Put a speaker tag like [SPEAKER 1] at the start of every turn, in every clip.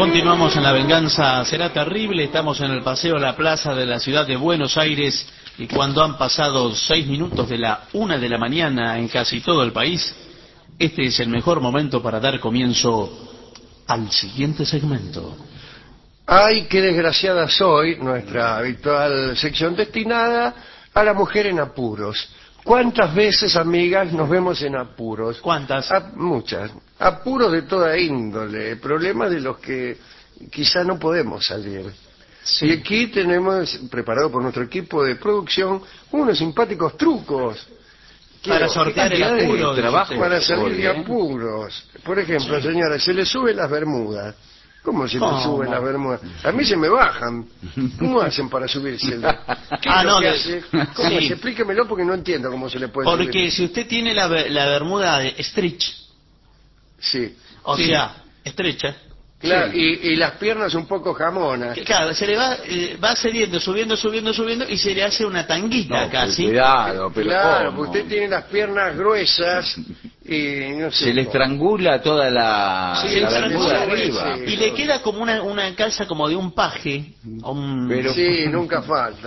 [SPEAKER 1] Continuamos en La Venganza Será Terrible. Estamos en el Paseo a la Plaza de la ciudad de Buenos Aires y cuando han pasado 6 minutos de la 1 de la mañana en casi todo el país, este es el mejor momento para dar comienzo al siguiente segmento.
[SPEAKER 2] ¡Ay, qué desgraciada soy! Nuestra habitual sección destinada a la mujer en apuros. ¿Cuántas veces, amigas, nos vemos en apuros?
[SPEAKER 1] ¿Cuántas?
[SPEAKER 2] Muchas. Apuros de toda índole, problemas de los que quizá no podemos salir.
[SPEAKER 1] Sí.
[SPEAKER 2] Y aquí tenemos, preparado por nuestro equipo de producción, unos simpáticos trucos.
[SPEAKER 1] Para sortear el apuro de
[SPEAKER 2] trabajo para
[SPEAKER 1] usted.
[SPEAKER 2] salir de apuros. Por ejemplo,
[SPEAKER 1] Sí.
[SPEAKER 2] señora, se le suben las bermudas. ¿Cómo se le
[SPEAKER 1] ¿Cómo?
[SPEAKER 2] suben las bermudas? A mí se me bajan. ¿Cómo hacen para subirse? ¿Qué es
[SPEAKER 1] Ah,
[SPEAKER 2] lo
[SPEAKER 1] no,
[SPEAKER 2] que
[SPEAKER 1] de-
[SPEAKER 2] hace? ¿Cómo
[SPEAKER 1] sí.
[SPEAKER 2] es? Explíquemelo porque no entiendo cómo se le puede subir.
[SPEAKER 1] Porque si usted tiene la bermuda de stretch,
[SPEAKER 2] Sí.
[SPEAKER 1] o
[SPEAKER 2] Sí.
[SPEAKER 1] sea, estrecha,
[SPEAKER 2] Claro,
[SPEAKER 1] sí.
[SPEAKER 2] y las piernas un poco jamonas.
[SPEAKER 1] Que claro, se le va cediendo, subiendo y se le hace una tanguita
[SPEAKER 3] No,
[SPEAKER 1] casi.
[SPEAKER 3] cuidado, pero
[SPEAKER 2] Claro,
[SPEAKER 3] ¿cómo?
[SPEAKER 2] porque usted tiene las piernas gruesas y no sé.
[SPEAKER 3] Se le
[SPEAKER 2] cómo.
[SPEAKER 3] estrangula toda
[SPEAKER 2] Sí,
[SPEAKER 3] la
[SPEAKER 2] se le
[SPEAKER 3] bermuda
[SPEAKER 2] sube,
[SPEAKER 3] arriba.
[SPEAKER 2] sí.
[SPEAKER 1] Y le queda como una calza como de un paje, o un,
[SPEAKER 3] Pero-
[SPEAKER 2] Sí, nunca falta.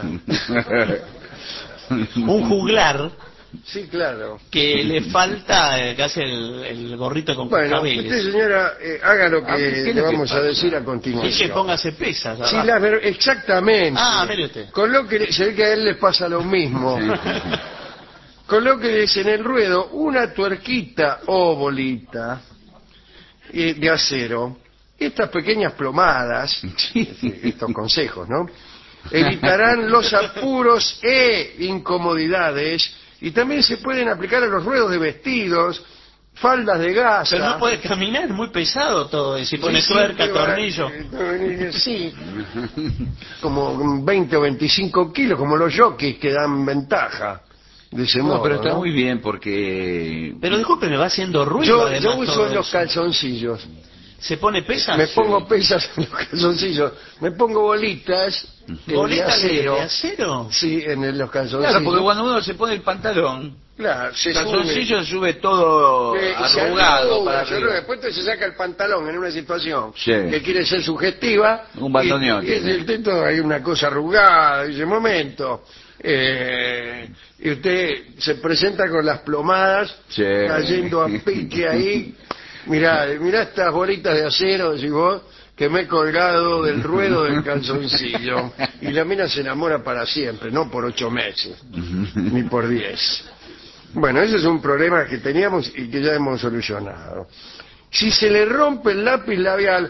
[SPEAKER 1] un juglar
[SPEAKER 2] Sí, claro.
[SPEAKER 1] que le falta casi el gorrito con
[SPEAKER 2] Bueno,
[SPEAKER 1] cascabeles.
[SPEAKER 2] usted, señora, haga lo
[SPEAKER 3] ¿Qué
[SPEAKER 2] que
[SPEAKER 3] es
[SPEAKER 2] le
[SPEAKER 3] lo que
[SPEAKER 2] vamos a
[SPEAKER 3] pasa?
[SPEAKER 2] decir a
[SPEAKER 1] Y que
[SPEAKER 2] continuación.
[SPEAKER 1] póngase pesas.
[SPEAKER 2] Sí,
[SPEAKER 1] abajo.
[SPEAKER 2] exactamente.
[SPEAKER 1] Ah, mire usted.
[SPEAKER 2] Se ve que a él le pasa lo mismo. Colóqueles en el ruedo una tuerquita o bolita de acero. Estas pequeñas plomadas, estos consejos, ¿no? Evitarán los apuros e incomodidades y también se pueden aplicar a los ruedos de vestidos, faldas de gasa.
[SPEAKER 1] Pero no puede caminar, muy pesado todo. Y si pone
[SPEAKER 2] Sí,
[SPEAKER 1] tuerca,
[SPEAKER 2] sí,
[SPEAKER 1] tornillo.
[SPEAKER 2] Sí, como 20 o 25 kilos, como los jockeys que dan ventaja de ese modo.
[SPEAKER 3] No, pero está
[SPEAKER 2] ¿no?
[SPEAKER 3] muy bien porque...
[SPEAKER 1] Pero disculpe, me va haciendo ruido
[SPEAKER 2] Yo
[SPEAKER 1] además
[SPEAKER 2] uso
[SPEAKER 1] todo
[SPEAKER 2] en los
[SPEAKER 1] eso.
[SPEAKER 2] calzoncillos.
[SPEAKER 1] ¿Se pone pesas?
[SPEAKER 2] Me pongo pesas en los calzoncillos. Me pongo bolitas de
[SPEAKER 1] ¿Bolitas
[SPEAKER 2] acero.
[SPEAKER 1] de acero?
[SPEAKER 2] Sí, los calzoncillos.
[SPEAKER 3] Claro, porque cuando uno se pone el pantalón,
[SPEAKER 2] Claro, se
[SPEAKER 3] el calzoncillo sube todo
[SPEAKER 2] se
[SPEAKER 3] arrugado
[SPEAKER 2] arruga,
[SPEAKER 3] para
[SPEAKER 2] se arruga.
[SPEAKER 3] arriba.
[SPEAKER 2] Después se saca el pantalón en una situación
[SPEAKER 3] Sí.
[SPEAKER 2] que quiere ser sugestiva.
[SPEAKER 3] Un bandoneón
[SPEAKER 2] Y
[SPEAKER 3] tiene.
[SPEAKER 2] el teto hay una cosa arrugada. Dice, momento. Y usted se presenta con las plomadas
[SPEAKER 3] Sí.
[SPEAKER 2] cayendo a pique ahí. Mirá estas bolitas de acero, decís vos, que me he colgado del ruedo del calzoncillo. Y la mina se enamora para siempre, no por 8 meses, ni por 10. Bueno, ese es un problema que teníamos y que ya hemos solucionado. Si se le rompe el lápiz labial,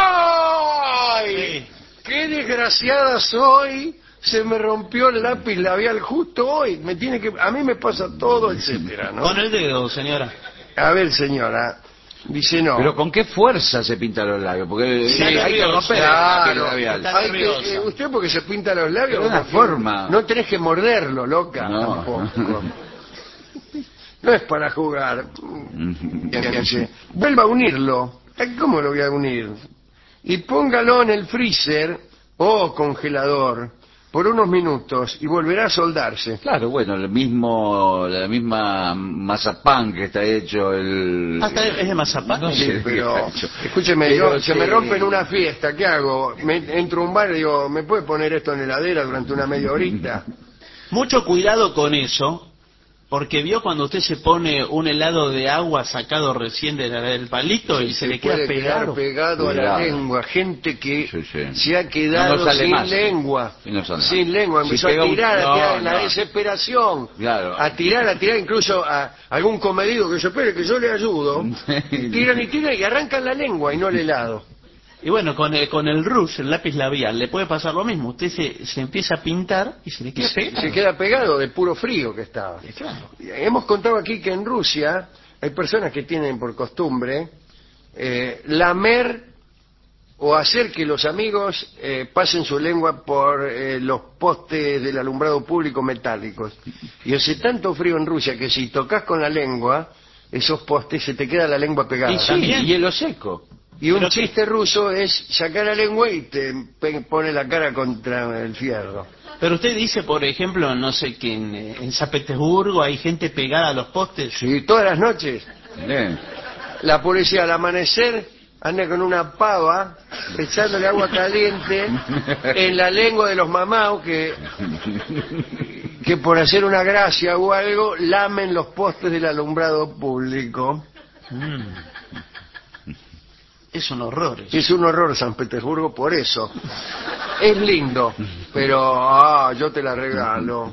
[SPEAKER 2] ¡ay! ¡Qué desgraciada soy! Se me rompió el lápiz labial justo hoy. A mí me pasa todo, etcétera, ¿no?
[SPEAKER 1] Con el dedo, señora.
[SPEAKER 2] A ver, señora, dice no.
[SPEAKER 3] Pero ¿con qué fuerza se pintan los labios? Porque
[SPEAKER 1] Sí,
[SPEAKER 3] hay que
[SPEAKER 1] nervioso.
[SPEAKER 3] romper el
[SPEAKER 2] Claro,
[SPEAKER 3] labial.
[SPEAKER 1] Está
[SPEAKER 2] hay
[SPEAKER 1] nerviosa.
[SPEAKER 2] que, usted porque se pinta los labios.
[SPEAKER 3] Pero de una
[SPEAKER 2] porque
[SPEAKER 3] forma.
[SPEAKER 2] No tenés que morderlo, loca,
[SPEAKER 3] No.
[SPEAKER 2] tampoco. No es para jugar. Vuelva a unirlo. ¿Cómo lo voy a unir? Y póngalo en el freezer o congelador por unos minutos y volverá a soldarse.
[SPEAKER 3] Claro, bueno, la misma mazapán que está hecho
[SPEAKER 1] ¿Hasta es de mazapán?
[SPEAKER 3] No
[SPEAKER 2] Sí,
[SPEAKER 3] sé,
[SPEAKER 2] pero
[SPEAKER 3] muchacho.
[SPEAKER 2] escúcheme,
[SPEAKER 3] Pero
[SPEAKER 2] se me rompe en una fiesta, ¿qué hago? Entro a un bar y digo, ¿me puede poner esto en la heladera durante una media horita?
[SPEAKER 1] Mucho cuidado con eso, porque vio cuando usted se pone un helado de agua sacado recién del palito y se le queda
[SPEAKER 2] puede
[SPEAKER 1] pegado.
[SPEAKER 2] quedar pegado a la
[SPEAKER 3] Cuidado.
[SPEAKER 2] lengua. Gente que
[SPEAKER 3] Sí, sí.
[SPEAKER 2] se ha quedado
[SPEAKER 3] No sale
[SPEAKER 2] sin
[SPEAKER 3] más.
[SPEAKER 2] lengua.
[SPEAKER 3] Y no sale
[SPEAKER 2] Sin
[SPEAKER 3] más.
[SPEAKER 2] lengua.
[SPEAKER 3] Si
[SPEAKER 2] Empezó
[SPEAKER 3] pega
[SPEAKER 2] a
[SPEAKER 3] un-
[SPEAKER 2] tirar
[SPEAKER 3] no,
[SPEAKER 2] en la
[SPEAKER 3] no.
[SPEAKER 2] desesperación.
[SPEAKER 3] Claro.
[SPEAKER 2] A tirar incluso a algún comedido que yo espere que yo le ayudo. Tiran y arrancan la lengua y no el helado.
[SPEAKER 1] Y bueno, con el rouge, el lápiz labial, le puede pasar lo mismo. Usted se empieza a pintar y se le queda pegado.
[SPEAKER 2] Se queda pegado de puro frío que estaba.
[SPEAKER 1] Claro.
[SPEAKER 2] Hemos contado aquí que en Rusia hay personas que tienen por costumbre lamer o hacer que los amigos pasen su lengua por los postes del alumbrado público metálicos. Y hace tanto frío en Rusia que si tocas con la lengua esos postes se te queda la lengua pegada.
[SPEAKER 3] Y sí,
[SPEAKER 1] También.
[SPEAKER 3] hielo seco.
[SPEAKER 2] Y un
[SPEAKER 1] Pero
[SPEAKER 2] chiste ruso es sacar la lengua y te pone la cara contra el fierro.
[SPEAKER 1] Pero usted dice, por ejemplo, no sé, que en San Petersburgo hay gente pegada a los postes.
[SPEAKER 2] Sí, todas las noches.
[SPEAKER 3] Bien.
[SPEAKER 2] La policía al amanecer anda con una pava echándole agua caliente en la lengua de los mamaos que por hacer una gracia o algo lamen los postes del alumbrado público.
[SPEAKER 1] Es un horror eso.
[SPEAKER 2] Es un horror San Petersburgo por eso. Es lindo, pero yo te la regalo.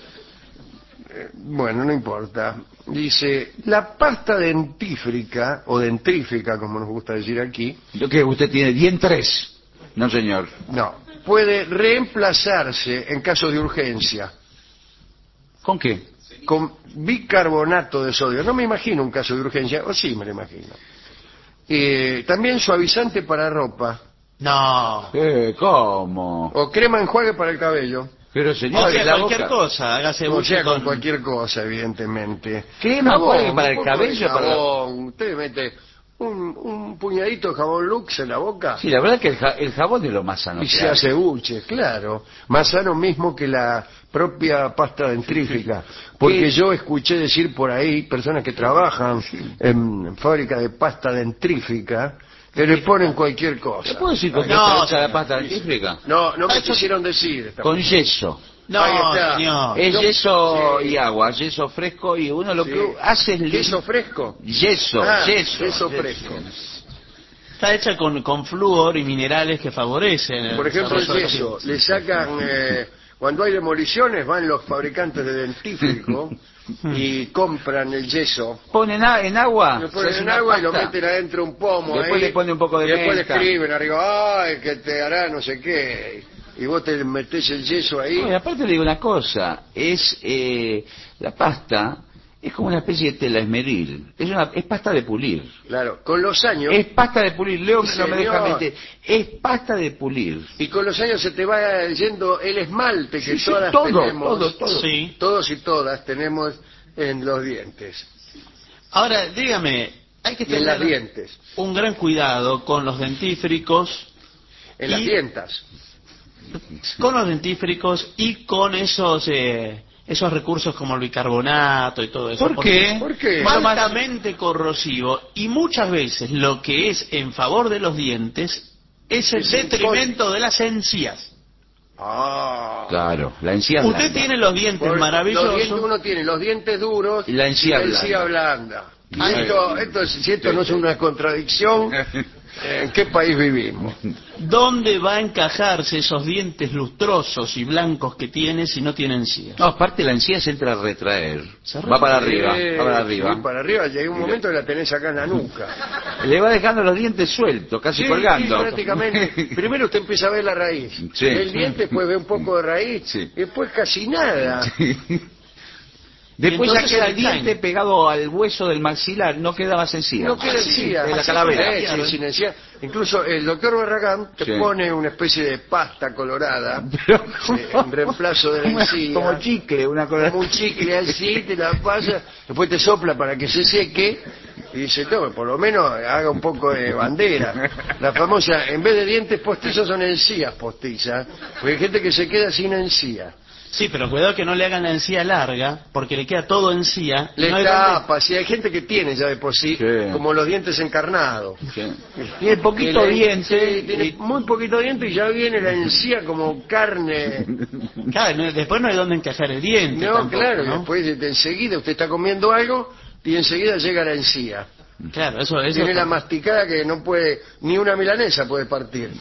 [SPEAKER 2] Bueno, no importa. Dice, la pasta dentífrica, o dentrífica, como nos gusta decir aquí.
[SPEAKER 3] ¿Lo que usted tiene? ¿Dientes? No, señor.
[SPEAKER 2] No, puede reemplazarse en caso de urgencia
[SPEAKER 3] ¿Con qué?
[SPEAKER 2] con bicarbonato de sodio. No me imagino un caso de urgencia, o sí me lo imagino. También suavizante para ropa,
[SPEAKER 1] No.
[SPEAKER 3] ¿Cómo?
[SPEAKER 2] o crema enjuague para el cabello.
[SPEAKER 3] Pero,
[SPEAKER 1] O
[SPEAKER 3] señor,
[SPEAKER 1] sea,
[SPEAKER 3] la
[SPEAKER 1] cualquier
[SPEAKER 3] boca...
[SPEAKER 1] cosa, hágase
[SPEAKER 2] O sea,
[SPEAKER 1] mucho
[SPEAKER 2] con cualquier cosa, evidentemente.
[SPEAKER 3] Crema enjuague para
[SPEAKER 2] un
[SPEAKER 3] el
[SPEAKER 2] poco de
[SPEAKER 3] cabello, para...
[SPEAKER 2] jabón. Usted mete un puñadito de jabón Lux en la boca
[SPEAKER 3] Sí, la verdad que el jabón es lo más sano
[SPEAKER 2] y
[SPEAKER 3] que
[SPEAKER 2] se
[SPEAKER 3] hay.
[SPEAKER 2] hace buche, claro. Más sano mismo que la propia pasta dentrífica. Porque
[SPEAKER 3] ¿Qué?
[SPEAKER 2] yo escuché decir por ahí personas que trabajan en fábrica de pasta dentrífica que le ponen cualquier
[SPEAKER 3] ¿Te
[SPEAKER 2] cosa.
[SPEAKER 3] puedo decir con qué
[SPEAKER 1] No,
[SPEAKER 3] está hecha la
[SPEAKER 1] señor.
[SPEAKER 3] pasta dentífrica?
[SPEAKER 2] No me
[SPEAKER 1] Eso-
[SPEAKER 2] quisieron decir. esta
[SPEAKER 3] Con
[SPEAKER 2] persona.
[SPEAKER 3] yeso.
[SPEAKER 1] No,
[SPEAKER 2] Ahí está.
[SPEAKER 1] señor.
[SPEAKER 3] Es
[SPEAKER 2] No,
[SPEAKER 3] yeso
[SPEAKER 2] sí.
[SPEAKER 3] y agua, yeso fresco, y uno lo
[SPEAKER 2] Sí.
[SPEAKER 3] que hace es...
[SPEAKER 2] ¿Queso fresco?
[SPEAKER 3] Yeso, yeso.
[SPEAKER 2] Queso fresco.
[SPEAKER 1] Está hecha con flúor y minerales que favorecen el
[SPEAKER 2] Por ejemplo, el
[SPEAKER 1] desarrollo de
[SPEAKER 2] yeso.
[SPEAKER 1] los
[SPEAKER 2] Le sacan, cuando hay demoliciones, van los fabricantes de dentífrico y compran el yeso.
[SPEAKER 3] Ponen en agua.
[SPEAKER 2] Lo
[SPEAKER 3] se
[SPEAKER 2] ponen
[SPEAKER 3] hace
[SPEAKER 2] en
[SPEAKER 3] una
[SPEAKER 2] agua y lo
[SPEAKER 3] pasta.
[SPEAKER 2] meten adentro un pomo.
[SPEAKER 3] Después
[SPEAKER 2] ahí,
[SPEAKER 3] le pone un poco de
[SPEAKER 2] y después
[SPEAKER 3] menta.
[SPEAKER 2] le escriben arriba, ay, que te hará no sé qué. Y vos te metés el yeso ahí.
[SPEAKER 3] No, y aparte le digo una cosa, la pasta es como una especie de tela esmeril, es pasta de pulir.
[SPEAKER 2] Claro, con los años.
[SPEAKER 3] Es pasta de pulir, Leo no me deja
[SPEAKER 2] Señor.
[SPEAKER 3] mentir, es pasta de pulir.
[SPEAKER 2] Y con los años se te va yendo el esmalte que
[SPEAKER 3] Sí, sí,
[SPEAKER 2] todas
[SPEAKER 3] todo,
[SPEAKER 2] tenemos.
[SPEAKER 3] todo.
[SPEAKER 1] Sí.
[SPEAKER 2] Todos y todas tenemos en los dientes.
[SPEAKER 1] Ahora, dígame, hay que
[SPEAKER 2] Y en las
[SPEAKER 1] tener
[SPEAKER 2] dientes.
[SPEAKER 1] un gran cuidado con los dentífricos,
[SPEAKER 2] En las
[SPEAKER 1] Y-
[SPEAKER 2] dientas.
[SPEAKER 1] y con esos recursos como el bicarbonato y todo eso.
[SPEAKER 3] ¿Por
[SPEAKER 1] porque
[SPEAKER 3] qué?
[SPEAKER 2] ¿Por qué?
[SPEAKER 1] Es altamente corrosivo y muchas veces lo que es en favor de los dientes es el
[SPEAKER 2] Es
[SPEAKER 1] detrimento de las encías.
[SPEAKER 2] Ah.
[SPEAKER 3] Claro, la encía
[SPEAKER 1] Usted
[SPEAKER 3] blanda.
[SPEAKER 1] tiene los dientes
[SPEAKER 2] Por-
[SPEAKER 1] maravillosos.
[SPEAKER 2] Los dientes, uno tiene los dientes duros
[SPEAKER 3] Y la encía
[SPEAKER 2] blanda. Y
[SPEAKER 3] Ah,
[SPEAKER 2] si esto no es una contradicción, ¿en qué país vivimos?
[SPEAKER 1] ¿Dónde va a encajarse esos dientes lustrosos y blancos que tiene si no tiene encías?
[SPEAKER 3] No, aparte la encía se entra a retraer.
[SPEAKER 1] Se
[SPEAKER 3] Va para arriba,
[SPEAKER 2] Sí,
[SPEAKER 3] va para arriba.
[SPEAKER 2] sí, para arriba. Llega un momento que la tenés acá en la nuca.
[SPEAKER 3] Le va dejando los dientes sueltos, casi
[SPEAKER 2] Sí,
[SPEAKER 3] colgando.
[SPEAKER 2] sí, prácticamente. Primero usted empieza a ver la raíz.
[SPEAKER 3] Sí.
[SPEAKER 2] Ve el diente, después ve un poco de raíz,
[SPEAKER 3] Sí.
[SPEAKER 2] y después casi nada.
[SPEAKER 3] Después
[SPEAKER 1] Y
[SPEAKER 3] ya
[SPEAKER 1] entonces
[SPEAKER 3] queda el
[SPEAKER 1] el time.
[SPEAKER 3] diente pegado al hueso del maxilar, no queda más encía.
[SPEAKER 2] No queda encía.
[SPEAKER 3] de la calavera.
[SPEAKER 2] Sí, sin encía. Incluso el doctor Barragán te
[SPEAKER 3] Sí.
[SPEAKER 2] pone una especie de pasta colorada
[SPEAKER 3] Pero-
[SPEAKER 2] en reemplazo de la encía.
[SPEAKER 3] Como chicle, una cosa.
[SPEAKER 2] Como un chicle así, te la pasa, después te sopla para que se seque y dice, no, por lo menos haga un poco de bandera. La famosa, en vez de dientes postizos son encías postizas, porque hay gente que se queda sin encía.
[SPEAKER 1] Sí, pero cuidado que no le hagan la encía larga, porque le queda todo encía. y
[SPEAKER 2] Le
[SPEAKER 1] no hay dónde-
[SPEAKER 2] tapa, si hay gente que tiene ya de por sí,
[SPEAKER 3] Sí.
[SPEAKER 2] como los dientes encarnados.
[SPEAKER 3] Sí. Tiene poquito
[SPEAKER 2] Que le-
[SPEAKER 3] diente.
[SPEAKER 2] sí, tiene muy poquito diente y ya viene la encía como carne.
[SPEAKER 1] Claro, después no hay dónde encajar el diente.
[SPEAKER 2] No,
[SPEAKER 1] tampoco,
[SPEAKER 2] claro,
[SPEAKER 1] ¿no?
[SPEAKER 2] después de enseguida usted está comiendo algo y enseguida llega la encía.
[SPEAKER 1] Claro, eso
[SPEAKER 2] Tiene la masticada que no puede, ni una milanesa puede partir.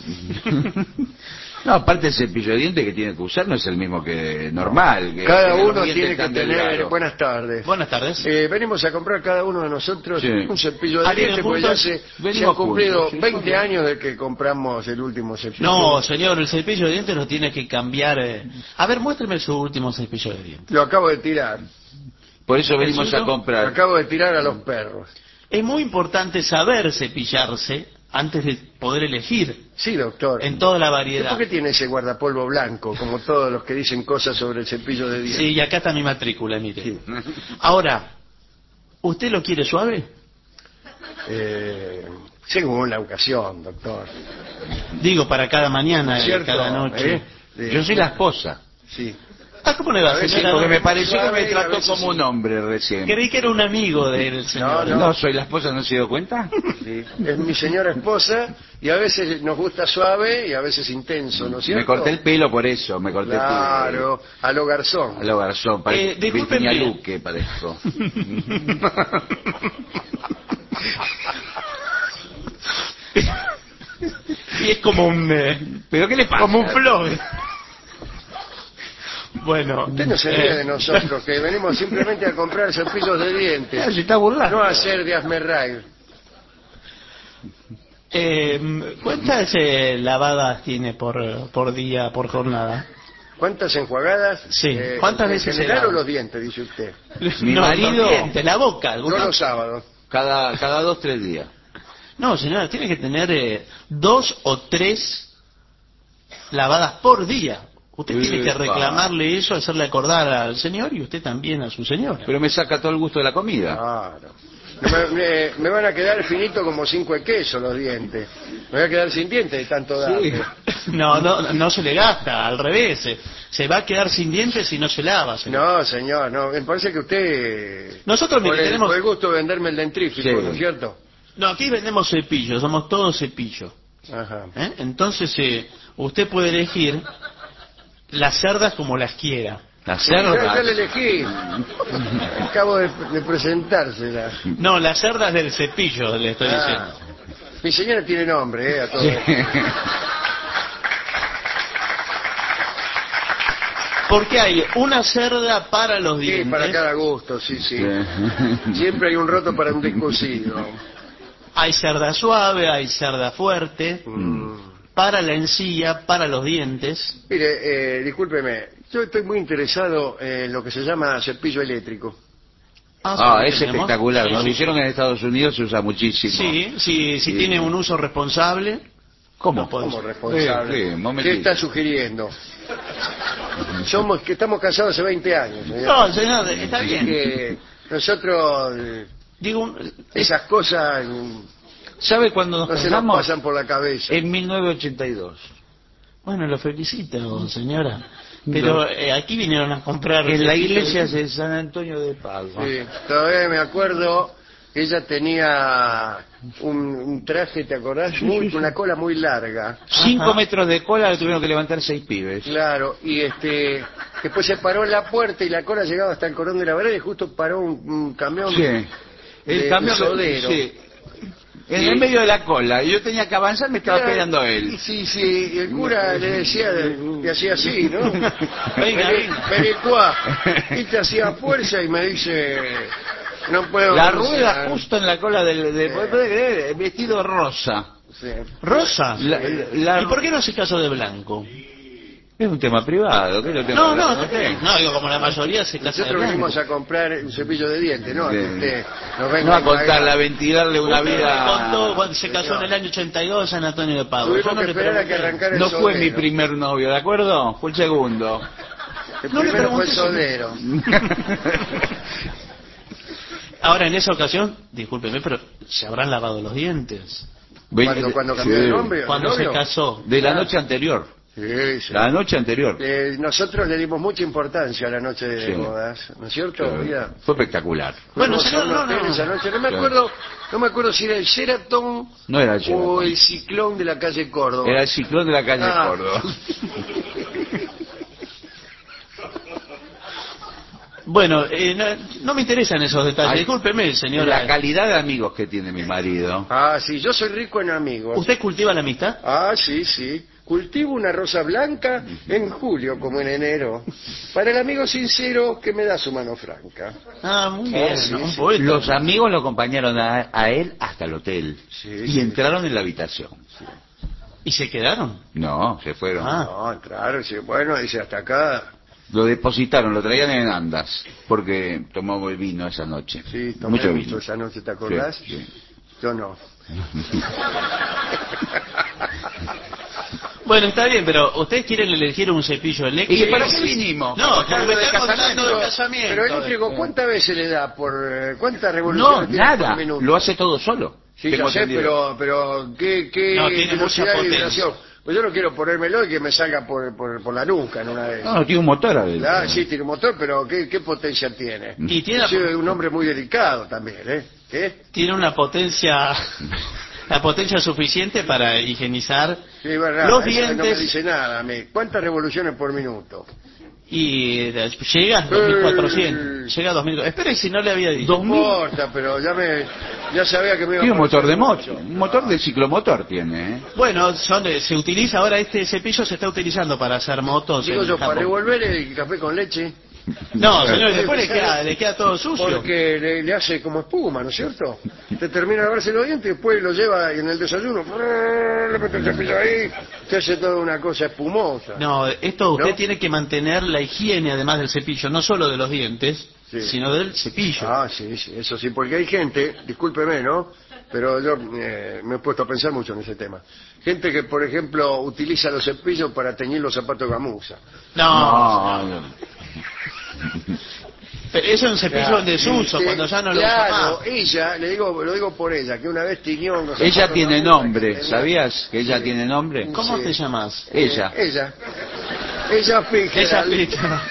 [SPEAKER 3] No, aparte el cepillo de dientes que tiene que usar no es el mismo que normal. Que
[SPEAKER 2] Cada
[SPEAKER 3] los
[SPEAKER 2] uno
[SPEAKER 3] dientes
[SPEAKER 2] tiene que
[SPEAKER 3] tan
[SPEAKER 2] tener...
[SPEAKER 3] delgados.
[SPEAKER 2] Buenas tardes.
[SPEAKER 1] Buenas tardes.
[SPEAKER 2] Venimos a comprar cada uno de nosotros
[SPEAKER 3] Sí.
[SPEAKER 2] un cepillo de
[SPEAKER 1] Ah, ¿vienen
[SPEAKER 2] dientes, porque ya
[SPEAKER 1] juntos?
[SPEAKER 2] se
[SPEAKER 3] Venimos
[SPEAKER 2] han cumplido
[SPEAKER 3] juntos, sí,
[SPEAKER 2] 20 años de que compramos el último cepillo.
[SPEAKER 1] No, señor, el cepillo de dientes lo tiene que cambiar. A ver, muéstreme su último cepillo de dientes.
[SPEAKER 2] Lo acabo de tirar.
[SPEAKER 3] Por eso venimos
[SPEAKER 1] suyo?
[SPEAKER 3] a
[SPEAKER 2] Lo
[SPEAKER 3] comprar.
[SPEAKER 2] acabo de tirar a los perros.
[SPEAKER 1] Es muy importante saber cepillarse antes de poder elegir
[SPEAKER 2] Sí, doctor.
[SPEAKER 1] en toda la variedad.
[SPEAKER 2] ¿Por qué tiene ese guardapolvo blanco, como todos los que dicen cosas sobre el cepillo de dientes?
[SPEAKER 1] Sí, y acá está mi matrícula, mire. Ahora, ¿usted lo quiere suave?
[SPEAKER 2] Según la ocasión, doctor.
[SPEAKER 1] Digo, para cada mañana y
[SPEAKER 2] ¿Cierto?
[SPEAKER 1] cada noche.
[SPEAKER 2] Sí.
[SPEAKER 3] Yo soy la esposa.
[SPEAKER 2] Sí.
[SPEAKER 1] ¿cómo le va,
[SPEAKER 2] A veces
[SPEAKER 1] señora?
[SPEAKER 3] Porque me pareció que
[SPEAKER 2] suave
[SPEAKER 3] me
[SPEAKER 2] y a
[SPEAKER 3] trató
[SPEAKER 2] veces
[SPEAKER 3] como
[SPEAKER 2] sí.
[SPEAKER 3] un hombre recién.
[SPEAKER 1] Creí que era un amigo del señor.
[SPEAKER 2] No.
[SPEAKER 3] No, soy la esposa, ¿no se dio cuenta?
[SPEAKER 2] Sí, es mi señora esposa y a veces nos gusta suave y a veces intenso, ¿no es cierto?
[SPEAKER 3] Me corté el pelo por eso, me corté el pelo.
[SPEAKER 2] Claro, a lo garzón.
[SPEAKER 3] A lo garzón, parezco
[SPEAKER 1] discúlpenme.
[SPEAKER 3] Virginia Luque, parezco.
[SPEAKER 1] Y es como un...
[SPEAKER 3] ¿Pero qué le pasa?
[SPEAKER 1] como un flog. Bueno.
[SPEAKER 2] Usted no se ríe de nosotros, que venimos simplemente a comprar cepillos de dientes,
[SPEAKER 3] Se está burlando.
[SPEAKER 2] no a hacer de Asmerrail.
[SPEAKER 1] ¿Cuántas lavadas tiene por día, por jornada?
[SPEAKER 2] ¿Cuántas enjuagadas?
[SPEAKER 1] Sí. ¿Cuántas
[SPEAKER 2] en
[SPEAKER 1] veces se
[SPEAKER 2] general
[SPEAKER 1] lava?
[SPEAKER 2] o los dientes, dice usted?
[SPEAKER 3] Mi
[SPEAKER 1] No,
[SPEAKER 3] marido-
[SPEAKER 1] los dientes, la boca.
[SPEAKER 2] Yo los sábados.
[SPEAKER 3] Cada 2-3 días.
[SPEAKER 1] No, señora, tiene que tener 2 o 3 lavadas por día. Usted tiene que
[SPEAKER 3] Epa.
[SPEAKER 1] reclamarle eso, hacerle acordar al señor y usted también a su señora.
[SPEAKER 3] Pero me saca todo el gusto de la comida.
[SPEAKER 2] Claro. No, me van a quedar finitos como 5 de queso los dientes. Me voy a quedar sin dientes de tanto darle.
[SPEAKER 1] No se le gasta, al revés. Se va a quedar sin dientes si no se lava, señor.
[SPEAKER 2] No, señor, no. Me parece que usted...
[SPEAKER 1] Nosotros, mire,
[SPEAKER 2] por el,
[SPEAKER 1] tenemos...
[SPEAKER 2] por el gusto de venderme el dentrífico,
[SPEAKER 3] Sí.
[SPEAKER 2] ¿no es cierto?
[SPEAKER 1] No, aquí vendemos cepillos, somos todos cepillos.
[SPEAKER 2] Ajá.
[SPEAKER 1] Entonces, usted puede elegir las cerdas como las quiera.
[SPEAKER 3] La
[SPEAKER 2] Ya
[SPEAKER 3] cerda.
[SPEAKER 2] le elegí. Acabo de presentársela.
[SPEAKER 1] No, las cerdas del cepillo, le estoy diciendo.
[SPEAKER 2] Mi señora tiene nombre, a todo esto.
[SPEAKER 1] Porque hay una cerda para los
[SPEAKER 2] Sí,
[SPEAKER 1] dientes.
[SPEAKER 2] para cada gusto, sí. Siempre hay un roto para un descosido.
[SPEAKER 1] Hay cerda suave, hay cerda fuerte. Para la encía, para los dientes.
[SPEAKER 2] Mire, discúlpeme, yo estoy muy interesado en lo que se llama cepillo eléctrico.
[SPEAKER 3] Ah,
[SPEAKER 1] ¿sí
[SPEAKER 3] es
[SPEAKER 1] tenemos?
[SPEAKER 3] espectacular.
[SPEAKER 1] Sí,
[SPEAKER 3] Lo
[SPEAKER 1] sí.
[SPEAKER 3] hicieron en Estados Unidos, se usa muchísimo.
[SPEAKER 1] Sí, si
[SPEAKER 3] Sí.
[SPEAKER 1] tiene un uso responsable.
[SPEAKER 3] ¿Cómo?
[SPEAKER 1] lo puede
[SPEAKER 2] Como
[SPEAKER 1] usar.
[SPEAKER 2] responsable.
[SPEAKER 3] Sí, un
[SPEAKER 2] ¿Qué
[SPEAKER 3] momentito.
[SPEAKER 2] está sugiriendo? Que estamos casados hace 20 años. señor.
[SPEAKER 1] No, señor, está
[SPEAKER 2] Así
[SPEAKER 1] bien.
[SPEAKER 2] que nosotros
[SPEAKER 1] Digo,
[SPEAKER 2] esas cosas
[SPEAKER 3] ¿Sabe cuándo nos
[SPEAKER 2] no se nos
[SPEAKER 3] casamos?
[SPEAKER 2] pasan por la cabeza.
[SPEAKER 3] En 1982.
[SPEAKER 1] bueno, lo felicito, señora. Pero aquí vinieron a comprar...
[SPEAKER 3] En la
[SPEAKER 1] cepillos.
[SPEAKER 3] iglesia de San Antonio de Padua.
[SPEAKER 2] Sí, todavía me acuerdo que ella tenía un traje, ¿te acordás? Con una cola muy larga.
[SPEAKER 3] 5
[SPEAKER 1] Ajá.
[SPEAKER 3] metros de cola le tuvieron que levantar 6 pibes.
[SPEAKER 2] Claro, y después se paró en la puerta y la cola llegaba hasta el cordón de la vereda y justo paró un camión
[SPEAKER 3] Sí.
[SPEAKER 2] de
[SPEAKER 3] El camión
[SPEAKER 2] sodero.
[SPEAKER 3] sí. En
[SPEAKER 2] Sí.
[SPEAKER 3] el medio de la cola. Y yo tenía que avanzar, me estaba
[SPEAKER 2] Claro,
[SPEAKER 3] esperando él.
[SPEAKER 2] Sí, y el cura le decía, le hacía así, ¿no?
[SPEAKER 1] Venga.
[SPEAKER 2] Vení cuá. Y te hacía fuerza y me dice, no puedo...
[SPEAKER 3] La
[SPEAKER 2] avanzar.
[SPEAKER 3] rueda justo en la cola ¿puede creer? Vestido rosa.
[SPEAKER 2] Sí.
[SPEAKER 1] ¿Rosa?
[SPEAKER 3] La-
[SPEAKER 1] ¿Y por qué no se casó de blanco?
[SPEAKER 3] Es un tema privado. ¿Qué es lo tengo
[SPEAKER 1] No,
[SPEAKER 3] que hablar?
[SPEAKER 1] digo, como la mayoría se casa de
[SPEAKER 2] Nosotros
[SPEAKER 1] blanco.
[SPEAKER 2] venimos a comprar un cepillo de dientes, ¿no?
[SPEAKER 3] Bien.
[SPEAKER 2] Usted nos venga
[SPEAKER 3] No a
[SPEAKER 2] a pagar.
[SPEAKER 3] contarle, a ventilarle una
[SPEAKER 1] Usted me
[SPEAKER 3] vida.
[SPEAKER 1] contó cuando se casó en el año 82 en San Antonio de Padua.
[SPEAKER 2] Tuvimos
[SPEAKER 1] Yo no
[SPEAKER 2] que
[SPEAKER 1] le
[SPEAKER 2] esperar a que
[SPEAKER 1] pregunté.
[SPEAKER 2] arrancara el
[SPEAKER 3] No fue
[SPEAKER 2] sodero.
[SPEAKER 3] mi primer novio, ¿de acuerdo? Fue el segundo.
[SPEAKER 2] El
[SPEAKER 1] No le
[SPEAKER 2] primero fue
[SPEAKER 1] pregunté
[SPEAKER 2] el
[SPEAKER 1] si-
[SPEAKER 2] sodero.
[SPEAKER 1] Ahora, en esa ocasión, discúlpeme, pero se habrán lavado los dientes.
[SPEAKER 2] Cuando cambió
[SPEAKER 3] Sí.
[SPEAKER 2] el nombre,
[SPEAKER 1] Cuando se casó.
[SPEAKER 3] De la noche anterior.
[SPEAKER 2] Sí.
[SPEAKER 3] La noche anterior.
[SPEAKER 2] Nosotros le dimos mucha importancia a la noche de
[SPEAKER 3] Sí.
[SPEAKER 2] bodas, ¿no es cierto? Mira,
[SPEAKER 3] Fue espectacular.
[SPEAKER 1] Bueno,
[SPEAKER 2] fuimos
[SPEAKER 1] señor,
[SPEAKER 2] a un
[SPEAKER 1] no,
[SPEAKER 2] hotel
[SPEAKER 1] no.
[SPEAKER 2] esa noche. No me
[SPEAKER 3] Claro.
[SPEAKER 2] acuerdo si era el Sheraton
[SPEAKER 3] No era el
[SPEAKER 2] o
[SPEAKER 3] Sheraton.
[SPEAKER 2] el Ciclón de la calle Córdoba.
[SPEAKER 3] Era el ciclón de la calle
[SPEAKER 2] Ah.
[SPEAKER 3] Córdoba.
[SPEAKER 1] Bueno, no me interesan esos detalles.
[SPEAKER 3] Ay,
[SPEAKER 1] Discúlpeme, señora.
[SPEAKER 3] La calidad de amigos que tiene mi marido.
[SPEAKER 2] Ah, sí, yo soy rico en amigos.
[SPEAKER 1] ¿Usted cultiva la amistad?
[SPEAKER 2] Ah, sí. Cultivo una rosa blanca en julio como en enero. Para el amigo sincero que me da su mano franca.
[SPEAKER 1] Ah, muy bien.
[SPEAKER 2] sí,
[SPEAKER 1] ¿no? Un
[SPEAKER 2] sí.
[SPEAKER 1] poeta.
[SPEAKER 3] Los amigos lo acompañaron a él hasta el hotel.
[SPEAKER 2] Sí,
[SPEAKER 3] y
[SPEAKER 2] sí.
[SPEAKER 3] entraron en la habitación.
[SPEAKER 1] ¿Y se quedaron?
[SPEAKER 3] No, se fueron.
[SPEAKER 1] Ah.
[SPEAKER 2] No, claro, sí, bueno, dice hasta acá.
[SPEAKER 3] Lo depositaron, lo traían en andas. Porque tomamos el vino esa noche.
[SPEAKER 2] Sí, tomé
[SPEAKER 3] Mucho
[SPEAKER 2] mucho
[SPEAKER 3] vino.
[SPEAKER 2] esa noche, ¿te acordás?
[SPEAKER 3] Sí.
[SPEAKER 2] Yo no.
[SPEAKER 1] Bueno, está bien, pero ¿ustedes quieren elegir un cepillo eléctrico?
[SPEAKER 3] ¿Y para qué vinimos?
[SPEAKER 1] No,
[SPEAKER 3] Para
[SPEAKER 1] porque
[SPEAKER 3] hablar
[SPEAKER 1] me
[SPEAKER 3] de
[SPEAKER 1] está contando
[SPEAKER 3] casamiento.
[SPEAKER 1] del casamiento.
[SPEAKER 2] Pero eléctrico, ¿cuántas veces le da por cuántas
[SPEAKER 3] No,
[SPEAKER 2] revoluciones tiene
[SPEAKER 3] nada.
[SPEAKER 2] por minuto?
[SPEAKER 3] Lo hace todo solo.
[SPEAKER 2] Sí,
[SPEAKER 3] Tengo
[SPEAKER 2] ya sé,
[SPEAKER 3] entendido.
[SPEAKER 2] pero ¿qué
[SPEAKER 1] No, tiene
[SPEAKER 2] velocidad
[SPEAKER 1] mucha
[SPEAKER 2] de
[SPEAKER 1] potencia.
[SPEAKER 2] vibración? Pues yo no quiero ponérmelo y que me salga por la nuca en una vez.
[SPEAKER 3] No, tiene un motor adentro.
[SPEAKER 2] Sí, tiene un motor, pero ¿qué potencia tiene?
[SPEAKER 1] Y tiene,
[SPEAKER 2] Yo soy un hombre muy delicado también, ¿eh? ¿Qué?
[SPEAKER 1] tiene una potencia, la potencia suficiente para higienizar
[SPEAKER 2] Sí, verdad,
[SPEAKER 1] los
[SPEAKER 2] eso no me
[SPEAKER 1] dientes
[SPEAKER 2] dice nada a mí. ¿Cuántas revoluciones por minuto?
[SPEAKER 1] y llega a 2400. Llega a 2000. Espere si no le había dicho.
[SPEAKER 2] No importa, pero ya sabía que me iba
[SPEAKER 3] Tiene
[SPEAKER 2] a
[SPEAKER 3] un motor de
[SPEAKER 2] parecer
[SPEAKER 3] moto,
[SPEAKER 2] mucho.
[SPEAKER 3] un motor de ciclomotor tiene, ¿eh?
[SPEAKER 1] Bueno, se utiliza ahora, este cepillo se está utilizando para hacer motos.
[SPEAKER 2] Digo
[SPEAKER 1] en
[SPEAKER 2] yo, para
[SPEAKER 1] Japón.
[SPEAKER 2] revolver el café con leche,
[SPEAKER 1] No, señor, después le queda todo sucio.
[SPEAKER 2] porque le hace como espuma, ¿no es cierto? Te termina de lavarse los dientes y después lo lleva y en el desayuno, le mete el cepillo ahí, te hace toda una cosa espumosa.
[SPEAKER 1] No, esto usted
[SPEAKER 2] ¿No?
[SPEAKER 1] tiene que mantener la higiene además del cepillo, no solo de los dientes,
[SPEAKER 2] Sí.
[SPEAKER 1] sino del cepillo.
[SPEAKER 2] Sí, eso sí, porque hay gente, discúlpeme, ¿no? Pero yo me he puesto a pensar mucho en ese tema. Gente que, por ejemplo, utiliza los cepillos para teñir los zapatos de gamuza.
[SPEAKER 1] No, pero eso es un cepillo en desuso,
[SPEAKER 2] Sí,
[SPEAKER 1] cuando ya no lo usa
[SPEAKER 2] claro,
[SPEAKER 1] más.
[SPEAKER 2] ella, lo digo por ella, que una vez tiñó unos
[SPEAKER 3] Ella
[SPEAKER 2] zapatos
[SPEAKER 3] tiene
[SPEAKER 2] de gamuza
[SPEAKER 3] nombre,
[SPEAKER 2] que tenía-
[SPEAKER 3] ¿sabías que ella tiene nombre?
[SPEAKER 1] ¿Cómo
[SPEAKER 2] Sí.
[SPEAKER 1] te llamas?
[SPEAKER 3] Ella.
[SPEAKER 2] Ella
[SPEAKER 1] Esa
[SPEAKER 2] Fitzgerald.
[SPEAKER 1] pizza.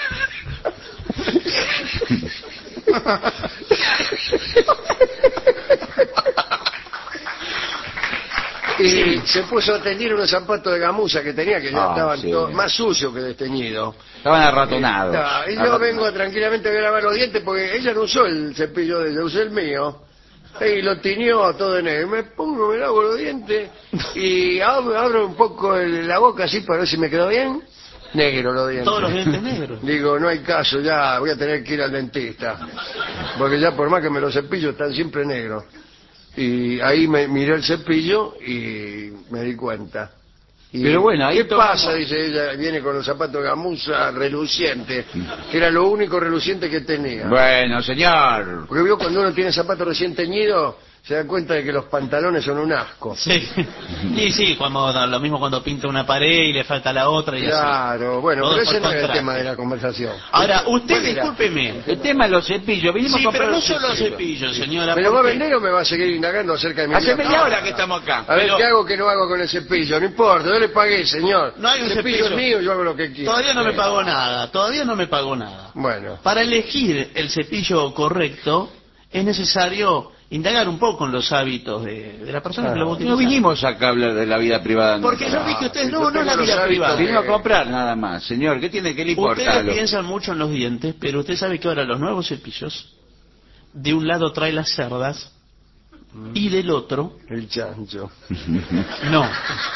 [SPEAKER 2] Y se puso a teñir unos zapatos de gamuza que tenía, que ya estaban
[SPEAKER 3] sí.
[SPEAKER 2] más sucios que desteñidos.
[SPEAKER 3] Estaban arratonados.
[SPEAKER 2] Y yo vengo tranquilamente a lavar los dientes porque ella no usó el cepillo de ella, usó el mío. Y lo tiñó todo de negro. Me pongo, me lavo los dientes y abro un poco la boca así para ver si me quedó bien. Negro los dientes.
[SPEAKER 1] Todos los dientes negros.
[SPEAKER 2] Digo, no hay caso, ya voy a tener que ir al dentista. Porque ya por más que me los cepillo están siempre negros. Y ahí me miré el cepillo y me di cuenta. Y,
[SPEAKER 3] Pero bueno, ahí
[SPEAKER 2] ¿qué
[SPEAKER 3] tomamos-
[SPEAKER 2] pasa? Dice ella, viene con los zapatos de gamuza relucientes, que era lo único reluciente que tenía.
[SPEAKER 3] Bueno, señor.
[SPEAKER 2] Porque vio cuando uno tiene zapatos recién teñidos, se da cuenta de que los pantalones son un asco.
[SPEAKER 1] Sí. Y sí, lo mismo cuando pinta una pared y le falta la otra y así.
[SPEAKER 2] Claro, bueno,
[SPEAKER 1] Todo
[SPEAKER 2] pero ese
[SPEAKER 1] por
[SPEAKER 2] no es el
[SPEAKER 1] contraste.
[SPEAKER 2] tema de la conversación.
[SPEAKER 1] Ahora, usted
[SPEAKER 2] ¿Cuál era?
[SPEAKER 1] discúlpeme.
[SPEAKER 3] El tema de los cepillos. Vinimos
[SPEAKER 1] Sí,
[SPEAKER 3] a comprar
[SPEAKER 1] pero no
[SPEAKER 3] los
[SPEAKER 1] solo cepillos, señora.
[SPEAKER 2] ¿Me lo va a
[SPEAKER 1] porque-
[SPEAKER 2] vender o me va a seguir indagando acerca de mi
[SPEAKER 3] Hace
[SPEAKER 2] vida
[SPEAKER 3] media
[SPEAKER 2] privada?
[SPEAKER 3] hora que estamos acá.
[SPEAKER 2] A ver,
[SPEAKER 1] Pero-
[SPEAKER 2] ¿qué hago que no hago con el cepillo? No importa, yo le pagué, señor.
[SPEAKER 1] No hay un
[SPEAKER 2] el cepillo
[SPEAKER 1] cepillo.
[SPEAKER 2] es mío, yo hago lo que quiero.
[SPEAKER 1] Todavía no me pagó nada, todavía no me pagó nada.
[SPEAKER 2] Bueno,
[SPEAKER 1] Para elegir el cepillo correcto es necesario indagar un poco en los hábitos de la persona que lo va a
[SPEAKER 3] No
[SPEAKER 1] utilizar.
[SPEAKER 3] vinimos acá a hablar de la vida privada.
[SPEAKER 1] Porque
[SPEAKER 3] nuestra.
[SPEAKER 1] yo vi que ustedes
[SPEAKER 2] si
[SPEAKER 1] no
[SPEAKER 2] yo
[SPEAKER 1] es la
[SPEAKER 2] tengo los
[SPEAKER 1] vida
[SPEAKER 2] hábitos
[SPEAKER 1] privada.
[SPEAKER 2] de-
[SPEAKER 3] Vino a comprar nada más, señor. ¿Qué le importa?
[SPEAKER 1] Ustedes piensan mucho en los dientes, pero usted sabe que ahora los nuevos cepillos, de un lado trae las cerdas y del otro,
[SPEAKER 2] el chancho.
[SPEAKER 1] no.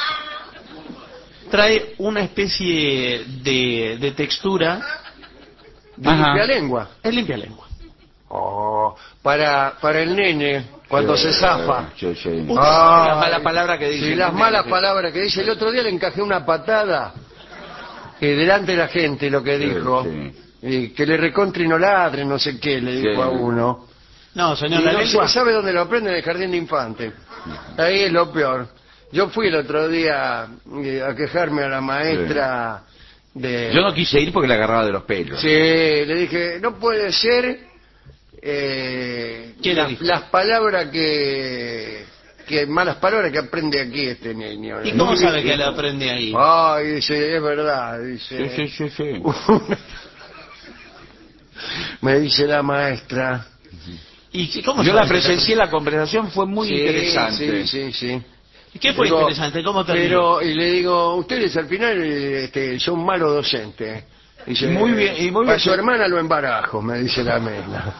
[SPEAKER 1] Trae una especie de textura,
[SPEAKER 2] De
[SPEAKER 3] Ajá.
[SPEAKER 2] limpia lengua.
[SPEAKER 1] es limpia lengua.
[SPEAKER 2] Oh, para el nene, cuando se zafa.
[SPEAKER 3] Sí, sí.
[SPEAKER 2] Ah,
[SPEAKER 3] Las malas palabras que dice.
[SPEAKER 2] Sí, las malas palabras que dice. El otro día le encajé una patada delante de la gente, lo que
[SPEAKER 3] Sí,
[SPEAKER 2] dijo.
[SPEAKER 3] sí.
[SPEAKER 2] Que le recontri no ladre, no sé qué, le dijo
[SPEAKER 3] Sí.
[SPEAKER 2] a uno.
[SPEAKER 1] No,
[SPEAKER 2] Y
[SPEAKER 1] señor, la
[SPEAKER 2] no
[SPEAKER 1] lengua...
[SPEAKER 2] ¿sabe dónde lo aprende? En el jardín de infantes. Ahí es lo peor. Yo fui el otro día a quejarme a la maestra de...
[SPEAKER 3] Yo no quise ir porque la agarraba de los pelos.
[SPEAKER 2] Sí, le dije, no puede ser
[SPEAKER 1] ¿Qué le dijo?
[SPEAKER 2] las palabras que malas palabras que aprende aquí este niño.
[SPEAKER 1] ¿Y cómo sabe que la aprende ahí?
[SPEAKER 2] Ay, dice, es verdad, dice.
[SPEAKER 3] Sí, sí, sí, sí.
[SPEAKER 2] Me dice la maestra.
[SPEAKER 1] ¿Y cómo
[SPEAKER 3] Yo
[SPEAKER 1] sabe
[SPEAKER 3] la
[SPEAKER 1] que
[SPEAKER 3] presencié, la conversación fue muy
[SPEAKER 2] Sí,
[SPEAKER 3] interesante.
[SPEAKER 2] Sí.
[SPEAKER 1] ¿Qué fue
[SPEAKER 2] Digo,
[SPEAKER 1] interesante? ¿Cómo terminó?
[SPEAKER 2] y le digo, ustedes al final son malos docentes. Dice,
[SPEAKER 3] Muy bien, y muy
[SPEAKER 2] para
[SPEAKER 3] bien.
[SPEAKER 2] su hermana lo embarajo, me dice la mena.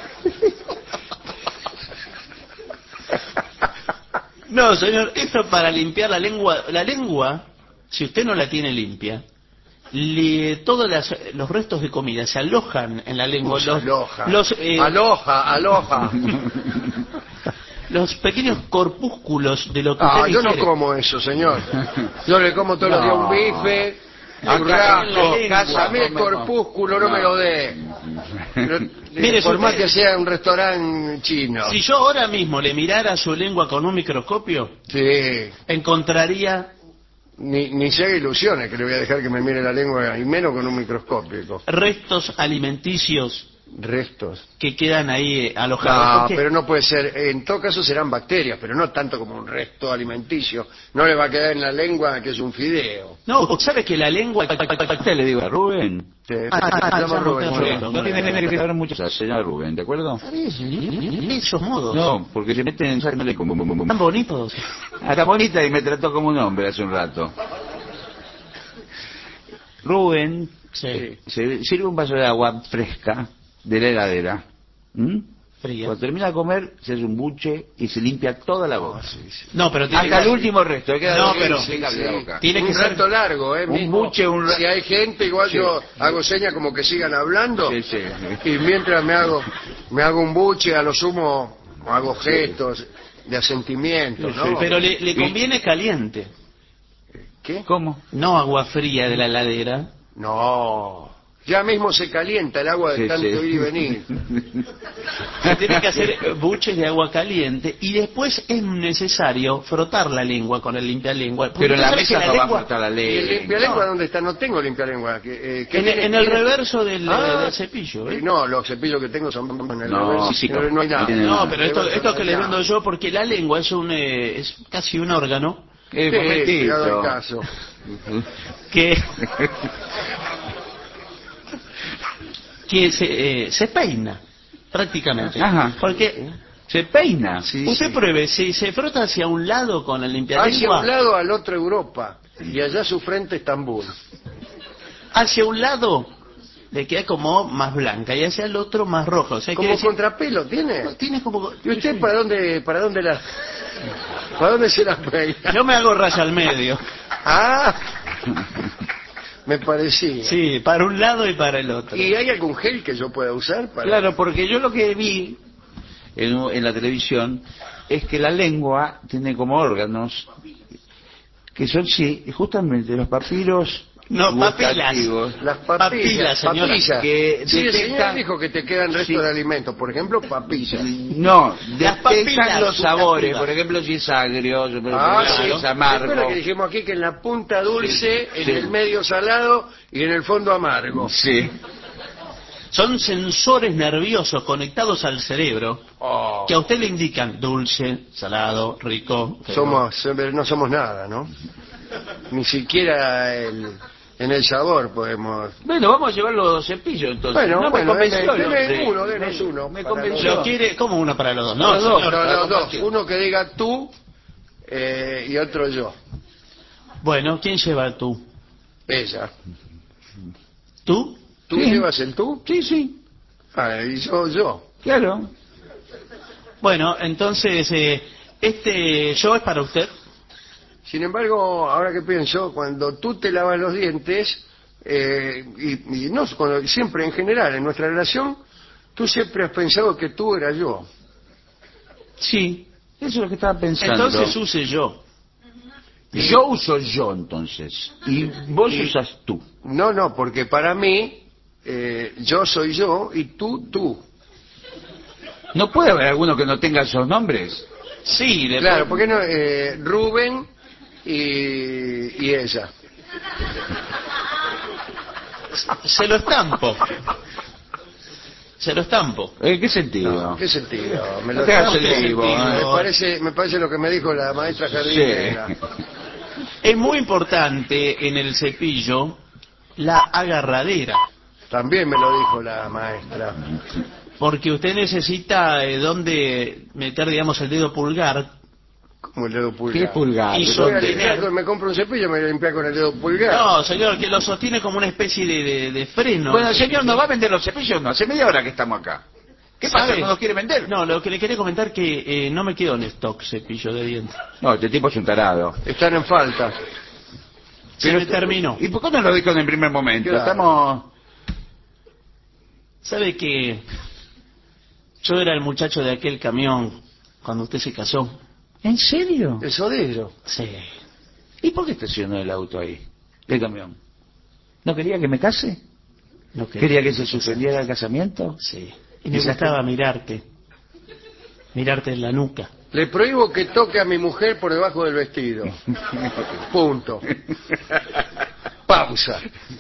[SPEAKER 1] No, señor, esto para limpiar la lengua, si usted no la tiene limpia, todos los restos de comida se alojan en la lengua.
[SPEAKER 2] Aloja.
[SPEAKER 1] Los pequeños corpúsculos de lo que usted
[SPEAKER 2] Yo no
[SPEAKER 1] digiere.
[SPEAKER 2] como eso, señor. Yo le como todos los días un bife,
[SPEAKER 3] Acá
[SPEAKER 2] churrasco.
[SPEAKER 3] en la lengua
[SPEAKER 2] A mí el
[SPEAKER 3] comemos.
[SPEAKER 2] corpúsculo no me lo dé.
[SPEAKER 1] Mire,
[SPEAKER 2] Por
[SPEAKER 1] si
[SPEAKER 2] más
[SPEAKER 1] usted-
[SPEAKER 2] que sea un restaurante chino.
[SPEAKER 1] Si yo ahora mismo le mirara su lengua con un microscopio,
[SPEAKER 2] Sí.
[SPEAKER 1] encontraría
[SPEAKER 2] Ni se haga ilusiones que le voy a dejar que me mire la lengua, y menos con un microscópico.
[SPEAKER 1] restos alimenticios
[SPEAKER 2] Restos.
[SPEAKER 1] que quedan ahí alojados.
[SPEAKER 2] No,
[SPEAKER 1] Porque-
[SPEAKER 2] pero no puede ser. En todo caso serán bacterias, pero no tanto como un resto alimenticio. No le va a quedar en la lengua que es un fideo.
[SPEAKER 1] No, ¿sabe que la lengua...
[SPEAKER 3] Usted le digo a Rubén.
[SPEAKER 2] Llama Rubén.
[SPEAKER 1] Rubén.
[SPEAKER 3] No tiene que saber mucho, señor Rubén, ¿de acuerdo?
[SPEAKER 1] Esos modos.
[SPEAKER 3] No, porque se meten en sangre como...
[SPEAKER 1] Tan bonitos.
[SPEAKER 3] Hasta bonita y me trató como un hombre hace un rato. Rubén
[SPEAKER 1] Sí.
[SPEAKER 3] se sirve un vaso de agua fresca de la heladera. ¿Mm?
[SPEAKER 1] Fría.
[SPEAKER 3] Cuando termina de comer, se hace un buche y se limpia toda la boca.
[SPEAKER 1] No, pero tiene
[SPEAKER 3] Hasta
[SPEAKER 1] que-
[SPEAKER 3] el último resto.
[SPEAKER 1] No, pero-
[SPEAKER 3] impecable la boca.
[SPEAKER 1] Tiene que
[SPEAKER 2] un
[SPEAKER 1] ser-
[SPEAKER 2] rato largo,
[SPEAKER 3] Un
[SPEAKER 2] mismo.
[SPEAKER 3] buche,
[SPEAKER 2] Si hay gente, igual
[SPEAKER 3] Sí.
[SPEAKER 2] yo hago señas como que sigan hablando.
[SPEAKER 3] Sí, sí.
[SPEAKER 2] Y mientras me hago un buche, a lo sumo hago gestos de asentimiento,
[SPEAKER 3] Sí,
[SPEAKER 2] ¿no?
[SPEAKER 3] sí.
[SPEAKER 1] Pero le conviene caliente.
[SPEAKER 2] ¿Qué?
[SPEAKER 3] ¿Cómo?
[SPEAKER 1] No agua fría de la heladera.
[SPEAKER 2] No. Ya mismo se calienta el agua de
[SPEAKER 3] Sí,
[SPEAKER 2] tanto
[SPEAKER 3] sí.
[SPEAKER 2] ir y venir.
[SPEAKER 1] Se tiene que hacer buches de agua caliente y después es necesario frotar la lengua con el limpialengua. Porque
[SPEAKER 3] Pero en la
[SPEAKER 1] usted sabe
[SPEAKER 3] mesa
[SPEAKER 1] que
[SPEAKER 3] no va a frotar la
[SPEAKER 2] ¿Y el
[SPEAKER 3] lengua.
[SPEAKER 2] limpialengua dónde está? No tengo limpialengua. ¿Qué
[SPEAKER 1] En,
[SPEAKER 2] tiene?
[SPEAKER 1] en el
[SPEAKER 2] ¿Tiene?
[SPEAKER 1] reverso del,
[SPEAKER 2] Ah.
[SPEAKER 1] del cepillo. ¿eh?
[SPEAKER 2] No, los cepillos que tengo son en el
[SPEAKER 3] No,
[SPEAKER 2] reverso.
[SPEAKER 3] sí,
[SPEAKER 2] No hay nada.
[SPEAKER 3] tiene
[SPEAKER 1] No,
[SPEAKER 3] nada.
[SPEAKER 1] pero esto que les vendo yo, porque la lengua es es casi un órgano
[SPEAKER 3] Un
[SPEAKER 2] Sí,
[SPEAKER 3] momentito.
[SPEAKER 2] llegado el caso.
[SPEAKER 1] que se peina prácticamente.
[SPEAKER 3] Ajá.
[SPEAKER 1] Porque
[SPEAKER 3] Se peina.
[SPEAKER 2] Sí,
[SPEAKER 1] usted
[SPEAKER 2] sí.
[SPEAKER 1] pruebe, si se frota hacia un lado con el
[SPEAKER 2] Hacia
[SPEAKER 1] limpialengua,
[SPEAKER 2] un lado, al otro Europa. Y allá su frente Estambul.
[SPEAKER 1] hacia un lado le queda como más blanca y hacia el otro más roja. O sea,
[SPEAKER 2] ¿Como
[SPEAKER 1] quiere decir-
[SPEAKER 2] contrapelo tiene?
[SPEAKER 1] tiene como...
[SPEAKER 2] ¿Y usted para dónde se la peina?
[SPEAKER 1] Yo me hago raya al medio.
[SPEAKER 2] Ah, me parecía.
[SPEAKER 1] Sí, para un lado y para el otro.
[SPEAKER 2] ¿Y hay algún gel que yo pueda usar para...?
[SPEAKER 3] Claro, porque yo lo que vi en la televisión es que la lengua tiene como órganos que son, sí, justamente los papiros
[SPEAKER 1] No, papilas.
[SPEAKER 3] gustativos.
[SPEAKER 2] Las papillas,
[SPEAKER 1] Papillas, señora.
[SPEAKER 2] papillas.
[SPEAKER 3] Que
[SPEAKER 2] Sí, el señor
[SPEAKER 3] detectan-
[SPEAKER 2] dijo que te quedan restos
[SPEAKER 3] Sí.
[SPEAKER 2] de alimentos. Por ejemplo, papillas.
[SPEAKER 3] No,
[SPEAKER 1] Las
[SPEAKER 3] detectan
[SPEAKER 1] papilas
[SPEAKER 3] los sabores,
[SPEAKER 1] gustativas.
[SPEAKER 3] por ejemplo, si es agrio, si
[SPEAKER 2] Ah,
[SPEAKER 3] es
[SPEAKER 2] sí.
[SPEAKER 3] amargo.
[SPEAKER 2] Recuerda que dijimos aquí que en la punta dulce,
[SPEAKER 3] Sí,
[SPEAKER 2] en
[SPEAKER 3] sí.
[SPEAKER 2] el medio salado y en el fondo amargo.
[SPEAKER 3] Sí.
[SPEAKER 1] Son sensores nerviosos conectados al cerebro
[SPEAKER 2] Oh,
[SPEAKER 1] que a usted le indican dulce, salado, rico. feo.
[SPEAKER 2] no somos nada, ¿no? Ni siquiera en el sabor podemos...
[SPEAKER 3] Bueno, vamos a llevar los cepillos entonces.
[SPEAKER 2] Bueno,
[SPEAKER 3] no
[SPEAKER 2] bueno,
[SPEAKER 3] me convenció.
[SPEAKER 2] deme
[SPEAKER 3] el hombre.
[SPEAKER 2] uno, denos uno.
[SPEAKER 3] Me
[SPEAKER 2] para
[SPEAKER 3] convenció.
[SPEAKER 1] ¿Lo quiere? ¿Cómo uno para los dos? No,
[SPEAKER 3] Los dos.
[SPEAKER 1] señor.
[SPEAKER 2] los dos. Uno que diga tú y otro yo.
[SPEAKER 1] Bueno, ¿quién lleva tú?
[SPEAKER 2] Ella.
[SPEAKER 1] ¿Tú?
[SPEAKER 2] ¿Tú
[SPEAKER 3] Sí.
[SPEAKER 2] llevas el tú?
[SPEAKER 3] Sí, sí,
[SPEAKER 2] Ah, y yo.
[SPEAKER 3] claro.
[SPEAKER 1] Bueno, entonces, yo es para usted.
[SPEAKER 2] Sin embargo, ahora que pienso, cuando tú te lavas los dientes, y no siempre en general, en nuestra relación, tú siempre has pensado que tú eras yo.
[SPEAKER 1] Sí.
[SPEAKER 3] Eso es lo que estaba pensando.
[SPEAKER 1] Entonces use yo.
[SPEAKER 3] Yo uso yo entonces. Y vos usas tú.
[SPEAKER 2] No, porque para mí, yo soy yo y tú.
[SPEAKER 3] ¿No puede haber alguno que no tenga esos nombres?
[SPEAKER 1] Sí, le
[SPEAKER 2] Claro, ¿por qué no? Rubén y ella.
[SPEAKER 1] se lo estampo. Se lo estampo.
[SPEAKER 3] ¿En qué sentido?
[SPEAKER 2] No, ¿qué sentido? Me
[SPEAKER 3] No
[SPEAKER 2] lo
[SPEAKER 3] te hagas
[SPEAKER 2] estampo.
[SPEAKER 3] el vivo,
[SPEAKER 2] Me parece lo que me dijo la maestra jardinera.
[SPEAKER 3] Sí.
[SPEAKER 1] Es muy importante en el cepillo la agarradera,
[SPEAKER 2] También me lo dijo la maestra.
[SPEAKER 1] porque usted necesita donde meter, digamos, el dedo pulgar.
[SPEAKER 2] Como el dedo pulgar.
[SPEAKER 3] ¿Qué pulgar?
[SPEAKER 1] Y
[SPEAKER 2] Voy a
[SPEAKER 1] sostener.
[SPEAKER 2] limpiar, me compro un cepillo y me voy a limpiar con el dedo pulgar.
[SPEAKER 1] No, señor, que lo sostiene como una especie de freno.
[SPEAKER 3] Bueno, señor, ¿nos va a vender los cepillos? No, hace media hora que estamos acá. ¿Qué pasa?
[SPEAKER 1] ¿Sabe?
[SPEAKER 3] ¿No nos quiere vender?
[SPEAKER 1] No, lo que le quería comentar que no me quedo en stock cepillo de dientes.
[SPEAKER 3] No, este tipo es un tarado.
[SPEAKER 2] Están en falta.
[SPEAKER 1] Se me terminó.
[SPEAKER 3] ¿Y por qué no lo dijo en el primer momento?
[SPEAKER 2] Claro.
[SPEAKER 3] Estamos...
[SPEAKER 1] ¿Sabe que yo era el muchacho de aquel camión cuando usted se casó?
[SPEAKER 3] ¿En serio?
[SPEAKER 2] El sodero.
[SPEAKER 1] Sí.
[SPEAKER 3] ¿Y por qué estacionó el auto ahí? El camión. ¿No quería que me case?
[SPEAKER 1] No
[SPEAKER 3] ¿Quería que se suspendiera el casamiento?
[SPEAKER 1] Sí. Y me gustaba mirarte en la nuca.
[SPEAKER 2] Le prohíbo que toque a mi mujer por debajo del vestido. Punto. Pausa.